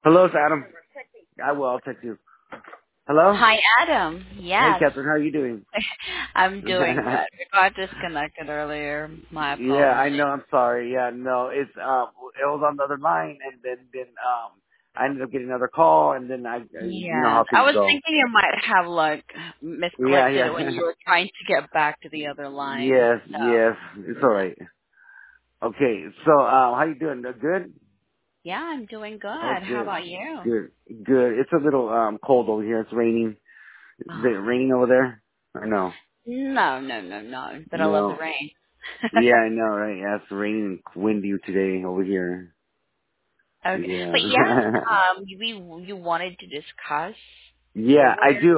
Hello, it's Adam. I will. I'll text you. Hello? Hi, Adam. Hey, Yes. Catherine. How are you doing? I'm doing good. We got disconnected earlier. My Yeah, I apologies. know. I'm sorry. Yeah, no, it's it was on the other line, and then I ended up getting another call, and then you know Yes. how I things was go. thinking you might have like Yeah, misclicked it when yeah. you were trying to get back to the other line. Yes, So yes. It's all right. Okay, so how you doing? Good. yeah, I'm doing Oh, good. How good, about you? good, good. It's a little cold over here. It's raining. Is it Oh, raining over there? Or no? no. But I love the No. rain. Yeah, I know, right? Yeah, it's raining and windy today over here. Okay. But yes, Yeah. you wanted to discuss Yeah, I where do.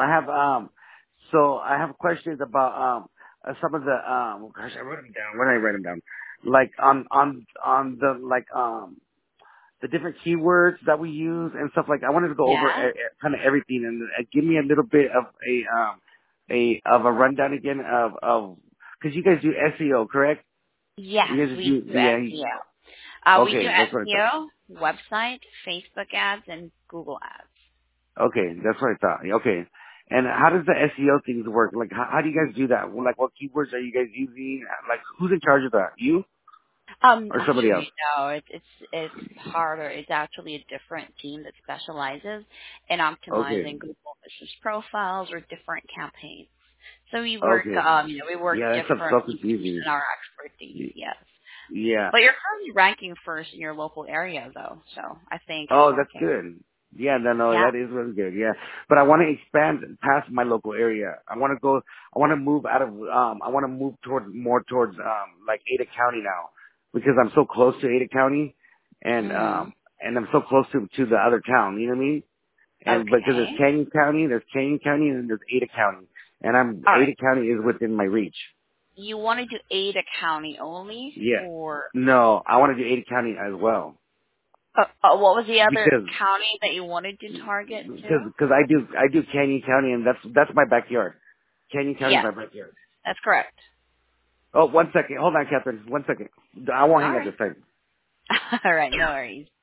So I have questions about some of the gosh, I wrote them down. When did I write them down? Like on the the different keywords that we use and stuff like. I wanted to go over yeah? kind of everything and give me a little bit of a rundown again of because you guys do SEO, correct? Yes, You guys we do, do yeah. SEO. We do Okay, that's what I thought. SEO, website, Facebook ads, and Google ads. Okay, that's what I thought. Okay. And how does the SEO things work? Like, how do you guys do that? Well, like, what keywords are you guys using? Like, who's in charge of that? You or somebody else? Actually, no, it's harder. It's actually a different team that specializes in Okay. optimizing Google business profiles or different campaigns. So we work, Okay. we work Yeah, that stuff's so differently based confusing. on our expertise. Yes, Yeah. but you're currently ranking first in your local area, though. So I think it's Oh, that's working. good. Yeah, no, Yeah. that is really good. Yeah. But I want to expand past my local area. I want to move out of, I want to move more towards, like Ada County now because I'm so close to Ada County Mhm. and I'm so close to the other town. You know what I mean? And because Okay. There's Canyon County, and then there's Ada County, and All right. Ada County is within my reach. You want to do Ada County only, Yeah. or No, I want to do Ada County as well what was the other because county that you wanted to target to? because I do Canyon County, and that's my backyard. Canyon County is Yes, my backyard. that's correct. Oh, one second. Hold on, Catherine. One second. I won't hang up Sorry. this time. All right, no worries.